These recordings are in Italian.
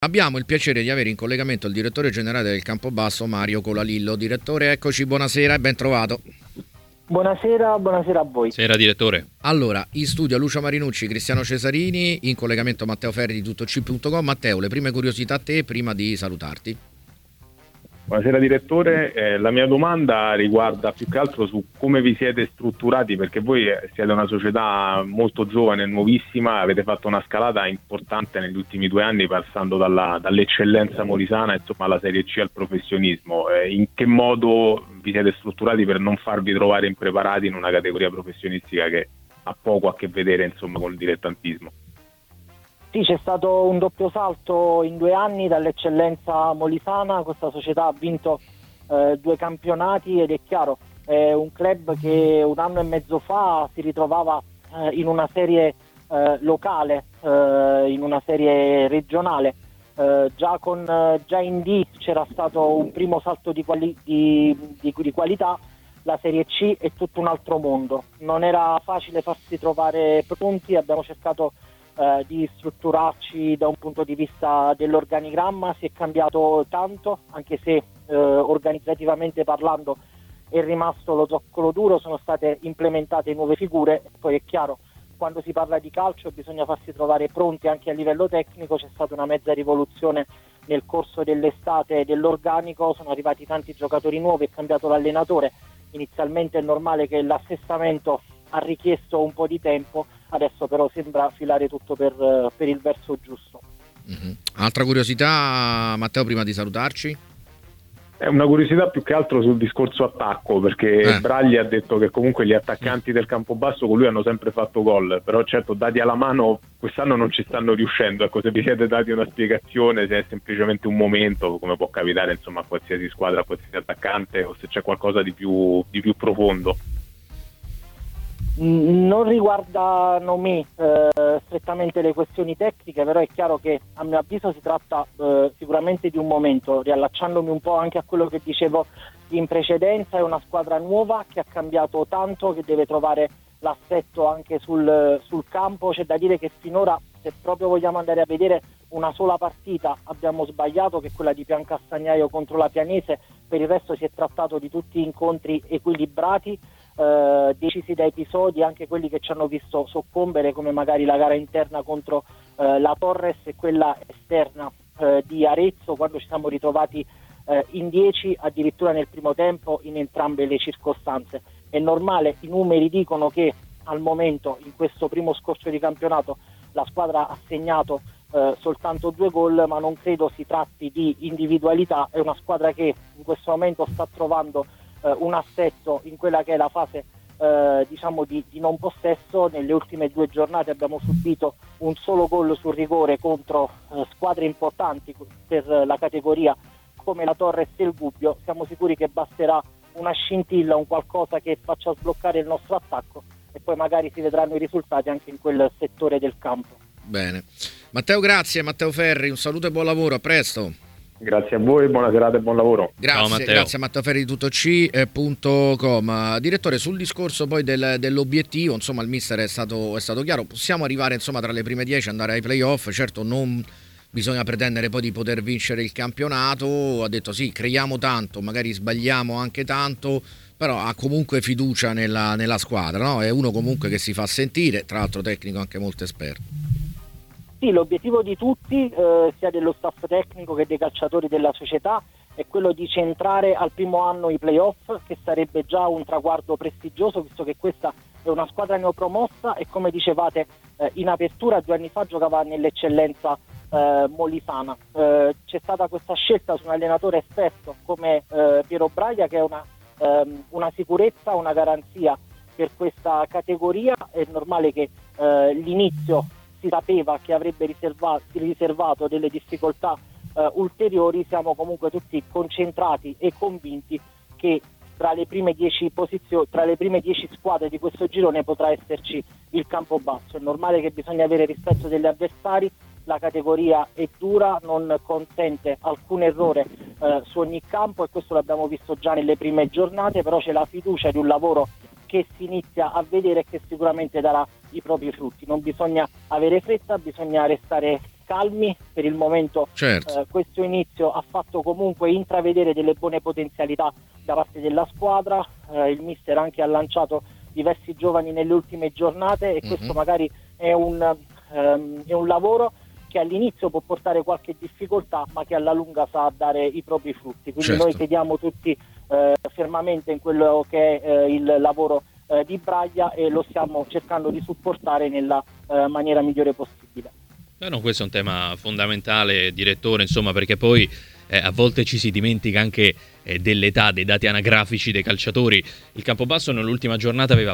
Abbiamo il piacere di avere in collegamento il direttore generale del Campobasso, Mario Colalillo. Direttore, eccoci, buonasera e ben trovato. Buonasera a voi. Sera direttore. Allora, in studio Lucio Marinucci, Cristiano Cesarini, in collegamento Matteo Ferri di tuttoc.com. Matteo, le prime curiosità a te prima di salutarti. Buonasera direttore, la mia domanda riguarda più che altro su come vi siete strutturati, perché voi siete una società molto giovane, nuovissima, avete fatto una scalata importante negli ultimi 2 anni passando dall'eccellenza molisana insomma alla Serie C al professionismo. In che modo vi siete strutturati per non farvi trovare impreparati in una categoria professionistica che ha poco a che vedere insomma con il dilettantismo? Sì, c'è stato un doppio salto in 2 anni dall'eccellenza molisana. Questa società ha vinto 2 campionati ed è chiaro, è un club che 1 anno e mezzo fa si ritrovava in una serie locale, in una serie regionale. Già in D c'era stato un primo salto di qualità. La Serie C è tutto un altro mondo. Non era facile farsi trovare pronti, abbiamo cercato di strutturarci da un punto di vista dell'organigramma. Si è cambiato tanto, anche se organizzativamente parlando è rimasto lo zoccolo duro, sono state implementate nuove figure. Poi è chiaro, quando si parla di calcio bisogna farsi trovare pronti anche a livello tecnico. C'è stata una mezza rivoluzione nel corso dell'estate dell'organico, sono arrivati tanti giocatori nuovi, è cambiato l'allenatore. Inizialmente è normale che l'assestamento ha richiesto un po' di tempo, adesso però sembra filare tutto per il verso giusto. Altra curiosità, Matteo, prima di salutarci? È una curiosità più che altro sul discorso attacco, perché Bragli ha detto che comunque gli attaccanti del Campobasso con lui hanno sempre fatto gol, però certo dati alla mano quest'anno non ci stanno riuscendo. Ecco, se vi siete dati una spiegazione, se è semplicemente un momento, come può capitare insomma a qualsiasi squadra, a qualsiasi attaccante, o se c'è qualcosa di più profondo. Non riguardano me strettamente le questioni tecniche, però è chiaro che a mio avviso si tratta sicuramente di un momento. Riallacciandomi un po' anche a quello che dicevo in precedenza, è una squadra nuova che ha cambiato tanto, che deve trovare l'assetto anche sul campo. C'è da dire che finora, se proprio vogliamo andare a vedere una sola partita, abbiamo sbagliato, che è quella di Piancastagnaio contro la Pianese. Per il resto si è trattato di tutti incontri equilibrati, decisi da episodi, anche quelli che ci hanno visto soccombere, come magari la gara interna contro la Torres e quella esterna di Arezzo, quando ci siamo ritrovati in 10 addirittura nel primo tempo in entrambe le circostanze. È normale, i numeri dicono che al momento, in questo primo scorcio di campionato, la squadra ha segnato soltanto 2 gol, ma non credo si tratti di individualità. È una squadra che in questo momento sta trovando un assetto in quella che è la fase diciamo di non possesso. Nelle ultime 2 giornate abbiamo subito un solo gol sul rigore contro squadre importanti per la categoria come la Torres e il Gubbio. Siamo sicuri che basterà una scintilla, un qualcosa che faccia sbloccare il nostro attacco, e poi magari si vedranno i risultati anche in quel settore del campo. Bene, Matteo, grazie. Matteo Ferri, un saluto e buon lavoro, a presto. Grazie a voi, buona serata e buon lavoro. Grazie a Matteo Ferri di tuttoc.com. Direttore, sul discorso poi dell'obiettivo, insomma il mister è stato chiaro. Possiamo arrivare insomma tra le prime 10, andare ai playoff. Certo, non bisogna pretendere poi di poter vincere il campionato. Ha detto sì, creiamo tanto, magari sbagliamo anche tanto, però ha comunque fiducia nella squadra, no? È uno comunque che si fa sentire, tra l'altro tecnico anche molto esperto. Sì, l'obiettivo di tutti, sia dello staff tecnico che dei calciatori della società, è quello di centrare al primo anno i playoff, che sarebbe già un traguardo prestigioso, visto che questa è una squadra neopromossa e, come dicevate in apertura, 2 anni fa giocava nell'eccellenza molisana. C'è stata questa scelta su un allenatore esperto come Piero Braia, che è una sicurezza, una garanzia per questa categoria. È normale che l'inizio si sapeva che avrebbe riservato delle difficoltà ulteriori. Siamo comunque tutti concentrati e convinti che tra le prime 10 squadre di questo girone potrà esserci il Campobasso. È normale che bisogna avere rispetto degli avversari, la categoria è dura, non consente alcun errore su ogni campo, e questo l'abbiamo visto già nelle prime giornate, però c'è la fiducia di un lavoro che si inizia a vedere e che sicuramente darà i propri frutti. Non bisogna avere fretta, bisogna restare calmi per il momento. Certo. Questo inizio ha fatto comunque intravedere delle buone potenzialità da parte della squadra, il mister anche ha lanciato diversi giovani nelle ultime giornate e questo magari è un lavoro che all'inizio può portare qualche difficoltà ma che alla lunga sa dare i propri frutti, quindi certo. Noi crediamo tutti fermamente in quello che è il lavoro di Braglia e lo stiamo cercando di supportare nella maniera migliore possibile. No, questo è un tema fondamentale, direttore, insomma, perché poi a volte ci si dimentica anche dell'età, dei dati anagrafici dei calciatori. Il Campobasso nell'ultima giornata aveva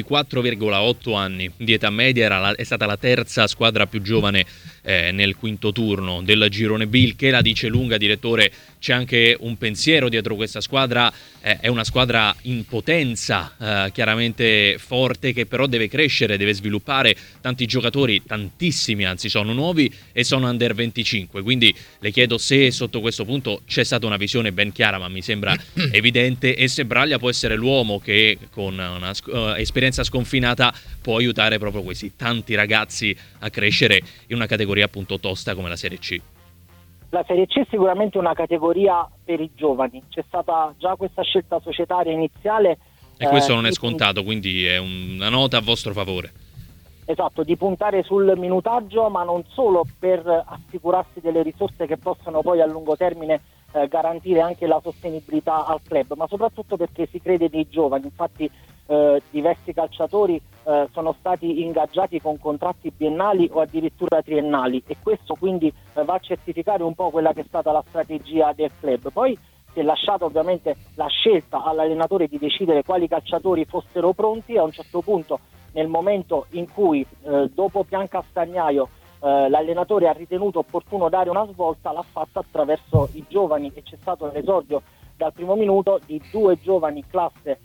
24,8 anni di età media, è stata la terza squadra più giovane nel quinto turno del girone B, il che la dice lunga, direttore. C'è anche un pensiero dietro questa squadra, è una squadra in potenza, chiaramente forte, che però deve crescere, deve sviluppare tanti giocatori, tantissimi anzi sono nuovi e sono under 25, quindi le chiedo se sotto questo punto c'è stata una visione ben chiara, ma mi sembra evidente, e se Braglia può essere l'uomo che con una esperienza sconfinata può aiutare proprio questi tanti ragazzi a crescere in una categoria appunto tosta come la Serie C. La Serie C è sicuramente una categoria per i giovani, c'è stata già questa scelta societaria iniziale. E questo non è scontato, quindi è una nota a vostro favore. Esatto, di puntare sul minutaggio, ma non solo per assicurarsi delle risorse che possano poi a lungo termine garantire anche la sostenibilità al club, ma soprattutto perché si crede nei giovani. Infatti diversi calciatori sono stati ingaggiati con contratti biennali o addirittura triennali e questo quindi va a certificare un po' quella che è stata la strategia del club. Poi si è lasciata ovviamente la scelta all'allenatore di decidere quali calciatori fossero pronti. A un certo punto, nel momento in cui dopo Piancastagnaio l'allenatore ha ritenuto opportuno dare una svolta, l'ha fatta attraverso i giovani e c'è stato l'esordio dal primo minuto di 2 giovani classe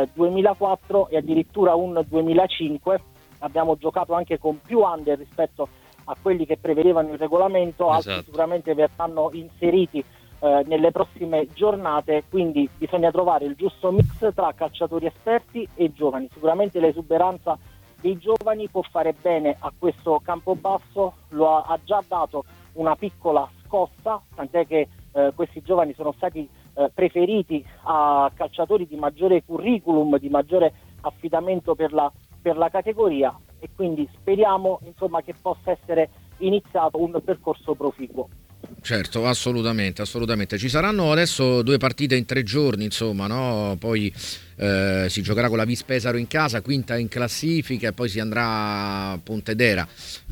2004 e addirittura un 2005. Abbiamo giocato anche con più under rispetto a quelli che prevedevano il regolamento, altri sicuramente verranno inseriti nelle prossime giornate, quindi bisogna trovare il giusto mix tra calciatori esperti e giovani. Sicuramente l'esuberanza dei giovani può fare bene a questo Campobasso, ha già dato una piccola scossa, tant'è che questi giovani sono stati preferiti a calciatori di maggiore curriculum, di maggiore affidamento per la categoria e quindi speriamo insomma che possa essere iniziato un percorso proficuo. Certo, assolutamente. Ci saranno adesso 2 partite in 3 giorni, insomma, no? Poi si giocherà con la Vis Pesaro in casa, quinta in classifica, e poi si andrà a Pontedera.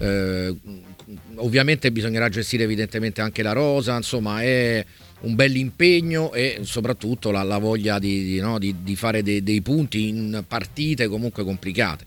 Ovviamente bisognerà gestire evidentemente anche la rosa, insomma, è un bell'impegno e soprattutto la voglia di fare dei punti in partite comunque complicate.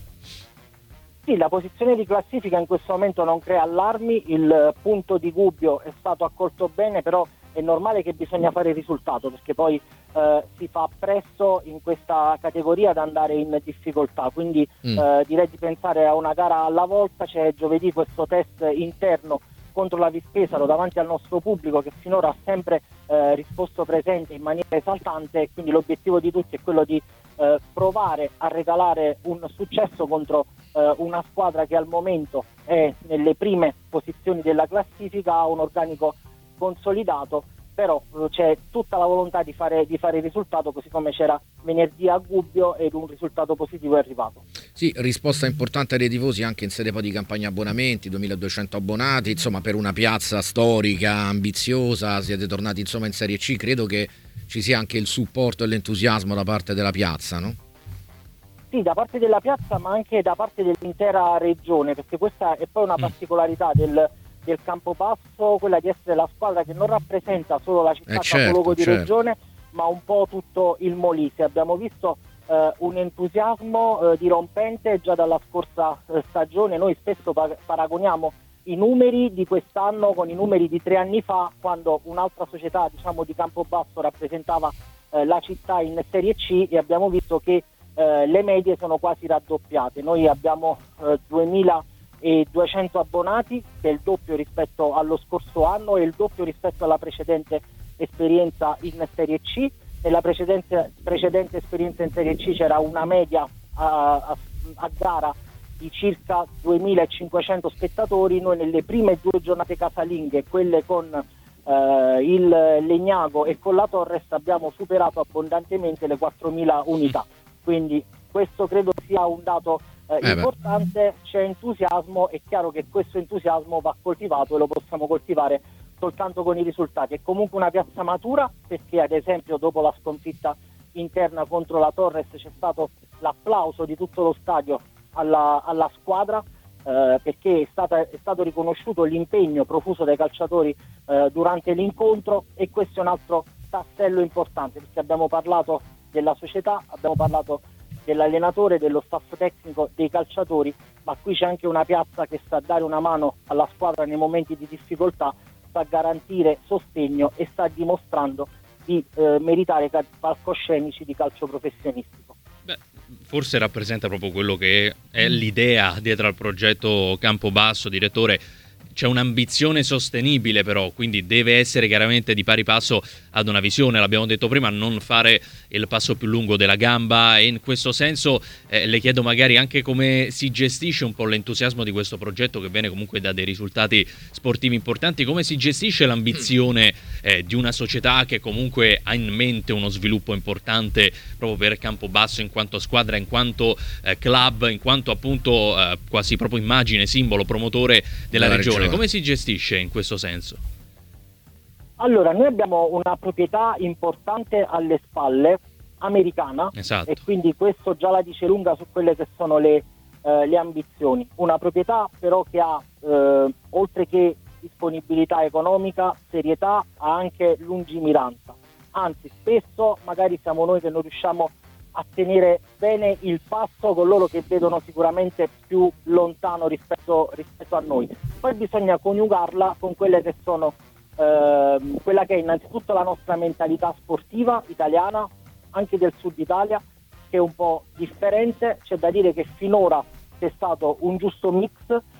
Sì, la posizione di classifica in questo momento non crea allarmi, il punto di Gubbio è stato accolto bene, però è normale che bisogna fare il risultato perché poi si fa presto in questa categoria ad andare in difficoltà, quindi direi di pensare a una gara alla volta. C'è giovedì questo test interno contro la Vis Pesaro davanti al nostro pubblico che finora ha sempre risposto presente in maniera esaltante, quindi l'obiettivo di tutti è quello di provare a regalare un successo contro una squadra che al momento è nelle prime posizioni della classifica, ha un organico consolidato, però c'è tutta la volontà di fare il risultato, così come c'era venerdì a Gubbio ed un risultato positivo è arrivato. Sì, risposta importante dei tifosi anche in sede poi di campagna abbonamenti, 2200 abbonati, insomma, per una piazza storica, ambiziosa, siete tornati insomma in Serie C, credo che ci sia anche il supporto e l'entusiasmo da parte della piazza, no? Sì, da parte della piazza ma anche da parte dell'intera regione, perché questa è poi una particolarità del Campobasso, quella di essere la squadra che non rappresenta solo la città capoluogo di regione, ma un po' tutto il Molise. Abbiamo visto un entusiasmo dirompente già dalla scorsa stagione. Noi spesso paragoniamo i numeri di quest'anno con i numeri di 3 anni fa, quando un'altra società, diciamo, di Campobasso rappresentava la città in Serie C, e abbiamo visto che le medie sono quasi raddoppiate. Noi abbiamo 2200 abbonati, che è il doppio rispetto allo scorso anno e il doppio rispetto alla precedente esperienza in Serie C. Nella precedente esperienza in Serie C c'era una media a gara di circa 2500 spettatori. Noi nelle prime 2 giornate casalinghe, quelle con il Legnago e con la Torres, abbiamo superato abbondantemente le 4000 unità, quindi questo credo sia un dato importante. C'è entusiasmo, è chiaro che questo entusiasmo va coltivato e lo possiamo coltivare soltanto con i risultati. È comunque una piazza matura, perché ad esempio dopo la sconfitta interna contro la Torres c'è stato l'applauso di tutto lo stadio alla squadra, perché è stato riconosciuto l'impegno profuso dai calciatori durante l'incontro, e questo è un altro tassello importante, perché abbiamo parlato della società, abbiamo parlato dell'allenatore, dello staff tecnico, dei calciatori, ma qui c'è anche una piazza che sa dare una mano alla squadra nei momenti di difficoltà, sa garantire sostegno e sta dimostrando di meritare palcoscenici di calcio professionistico. Beh, forse rappresenta proprio quello che è l'idea dietro al progetto Campobasso, direttore. C'è un'ambizione sostenibile, però, quindi deve essere chiaramente di pari passo ad una visione, l'abbiamo detto prima, non fare il passo più lungo della gamba, e in questo senso le chiedo magari anche come si gestisce un po' l'entusiasmo di questo progetto, che viene comunque da dei risultati sportivi importanti, come si gestisce l'ambizione di una società che comunque ha in mente uno sviluppo importante proprio per Campobasso in quanto squadra, in quanto club, in quanto appunto quasi proprio immagine, simbolo, promotore della regione. Come si gestisce in questo senso? Allora, noi abbiamo una proprietà importante alle spalle, americana, esatto, e quindi questo già la dice lunga su quelle che sono le ambizioni. Una proprietà però che ha, oltre che disponibilità economica, serietà, ha anche lungimiranza. Anzi, spesso magari siamo noi che non riusciamo a tenere bene il passo con loro, che vedono sicuramente più lontano rispetto a noi. Poi bisogna coniugarla con quelle che sono quella che è innanzitutto la nostra mentalità sportiva italiana, anche del sud Italia, che è un po' differente. C'è da dire che finora c'è stato un giusto mix,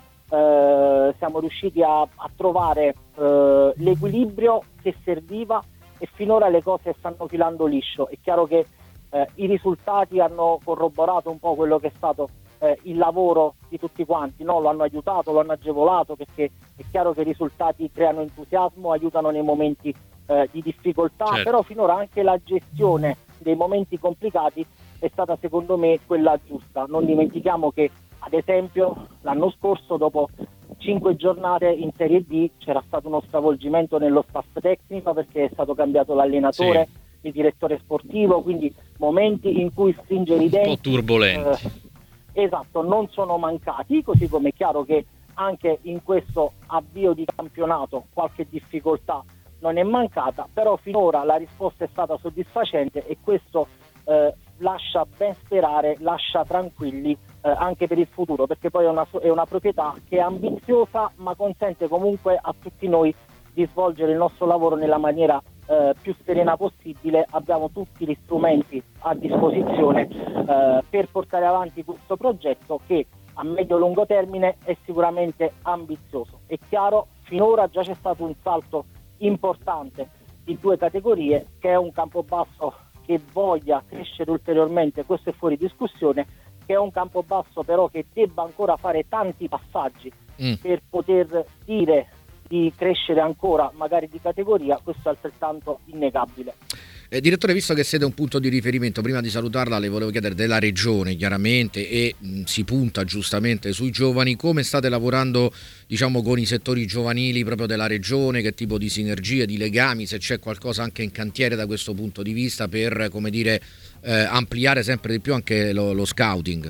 siamo riusciti a trovare l'equilibrio che serviva, e finora le cose stanno filando liscio. È chiaro che i risultati hanno corroborato un po' quello che è stato il lavoro di tutti quanti, no? Lo hanno aiutato, lo hanno agevolato, perché è chiaro che i risultati creano entusiasmo, aiutano nei momenti di difficoltà, certo. Però finora anche la gestione dei momenti complicati è stata, secondo me, quella giusta. Non dimentichiamo che, ad esempio, l'anno scorso, dopo 5 giornate in Serie D, c'era stato uno stravolgimento nello staff tecnico, perché è stato cambiato l'allenatore, sì, il direttore sportivo, quindi momenti in cui stringere i denti, un po' turbolenti. Esatto, non sono mancati, così come è chiaro che anche in questo avvio di campionato qualche difficoltà non è mancata, però finora la risposta è stata soddisfacente, e questo lascia ben sperare, lascia tranquilli anche per il futuro, perché poi è una proprietà che è ambiziosa, ma consente comunque a tutti noi di svolgere il nostro lavoro nella maniera più serena possibile. Abbiamo tutti gli strumenti a disposizione per portare avanti questo progetto, che a medio-lungo termine è sicuramente ambizioso. È chiaro, finora già c'è stato un salto importante di 2 categorie, che è un Campobasso che voglia crescere ulteriormente, questo è fuori discussione, che è un Campobasso però che debba ancora fare tanti passaggi per poter dire di crescere ancora, magari di categoria. Questo è altrettanto innegabile. Direttore, visto che siete un punto di riferimento, prima di salutarla le volevo chiedere della regione, chiaramente, e si punta giustamente sui giovani, come state lavorando, diciamo, con i settori giovanili proprio della regione, che tipo di sinergie, di legami, se c'è qualcosa anche in cantiere da questo punto di vista per, come dire, ampliare sempre di più anche lo scouting?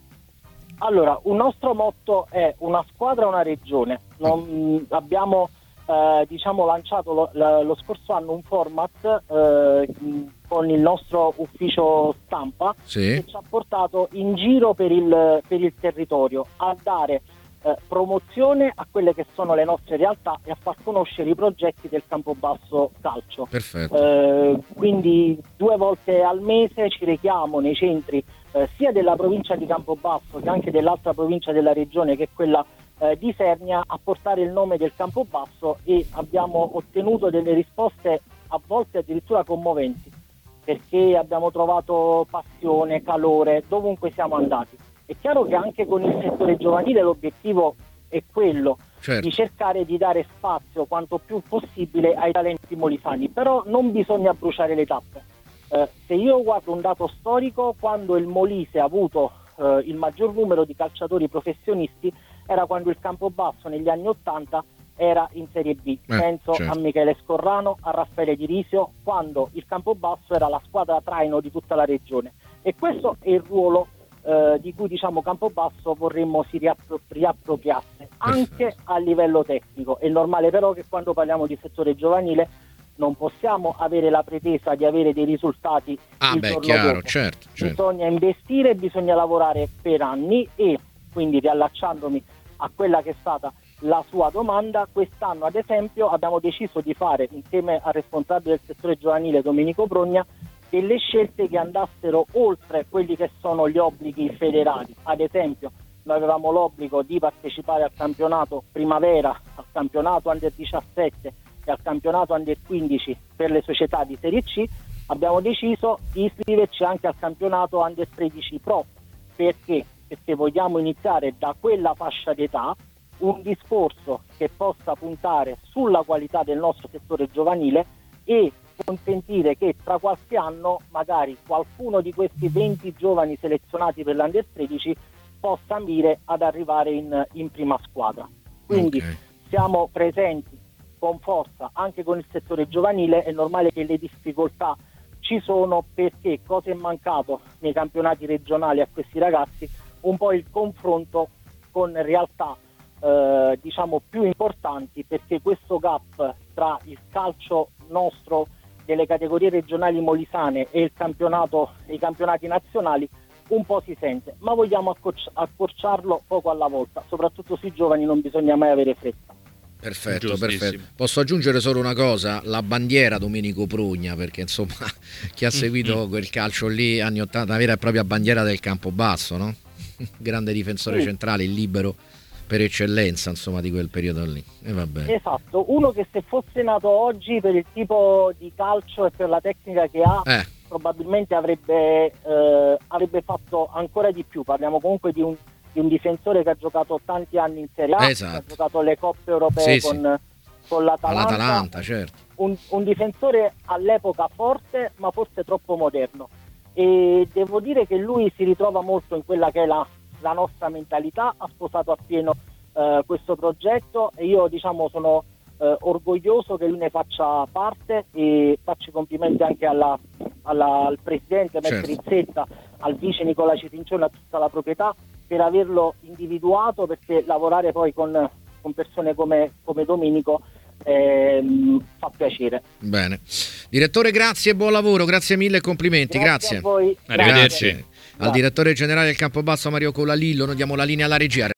Allora, un nostro motto è una squadra, una regione. Abbiamo lanciato lo scorso anno un format con il nostro ufficio stampa, sì, che ci ha portato in giro per il territorio a dare promozione a quelle che sono le nostre realtà e a far conoscere i progetti del Campobasso Calcio. Perfetto. Quindi 2 volte al mese ci rechiamo nei centri sia della provincia di Campobasso che anche dell'altra provincia della regione, che è quella di Isernia, a portare il nome del Campobasso, e abbiamo ottenuto delle risposte a volte addirittura commoventi, perché abbiamo trovato passione, calore dovunque siamo andati. È chiaro che anche con il settore giovanile l'obiettivo è quello, certo, di cercare di dare spazio quanto più possibile ai talenti molisani, però non bisogna bruciare le tappe. Se io guardo un dato storico, quando il Molise ha avuto il maggior numero di calciatori professionisti era quando il Campobasso negli anni 80 era in Serie B. Penso certo, a Michele Scorrano, a Raffaele Di Risio, quando il Campobasso era la squadra traino di tutta la regione. E questo è il ruolo di cui Campobasso vorremmo si riappropriasse anche a livello tecnico. È normale però che quando parliamo di settore giovanile non possiamo avere la pretesa di avere dei risultati il giorno chiaro, dopo. certo. Bisogna investire, bisogna lavorare per anni e quindi, riallacciandomi a quella che è stata la sua domanda, quest'anno ad esempio abbiamo deciso di fare, insieme al responsabile del settore giovanile Domenico Brogna, delle scelte che andassero oltre quelli che sono gli obblighi federali. Ad esempio, noi avevamo l'obbligo di partecipare al campionato primavera, al campionato under 17 e al campionato under 15 per le società di Serie C. Abbiamo deciso di iscriverci anche al campionato under 13 Pro. Perché? Perché vogliamo iniziare da quella fascia d'età un discorso che possa puntare sulla qualità del nostro settore giovanile e consentire che tra qualche anno magari qualcuno di questi 20 giovani selezionati per l'Under 13 possa ambire ad arrivare in prima squadra. Quindi siamo presenti con forza anche con il settore giovanile. È normale che le difficoltà ci sono, perché cosa è mancato nei campionati regionali a questi ragazzi? Un po' il confronto con realtà più importanti, perché questo gap tra il calcio nostro delle categorie regionali molisane e i campionati nazionali un po' si sente, ma vogliamo accorciarlo poco alla volta. Soprattutto sui giovani non bisogna mai avere fretta. Perfetto. Posso aggiungere solo una cosa: la bandiera Domenico Prugna, perché insomma chi ha seguito quel calcio lì anni 80, una vera e propria bandiera del Campobasso, no? Grande difensore centrale, il libero per eccellenza, insomma, di quel periodo lì. E va bene. Esatto, uno che se fosse nato oggi, per il tipo di calcio e per la tecnica che ha, probabilmente avrebbe fatto ancora di più. Parliamo comunque di un difensore che ha giocato tanti anni in Serie A, esatto, ha giocato le coppe europee con l'Atalanta, certo. Un difensore all'epoca forte, ma forse troppo moderno. E devo dire che lui si ritrova molto in quella che è la nostra mentalità, ha sposato appieno questo progetto, e io sono orgoglioso che lui ne faccia parte, e faccio i complimenti anche al presidente Mestre Rizzetta, al vice Nicola Citincione, a tutta la proprietà per averlo individuato, perché lavorare poi con persone come Domenico fa piacere. Bene, direttore, grazie e buon lavoro, grazie mille e complimenti. Grazie a voi. Arrivederci. Al direttore generale del Campobasso Mario Colalillo noi diamo la linea alla regia.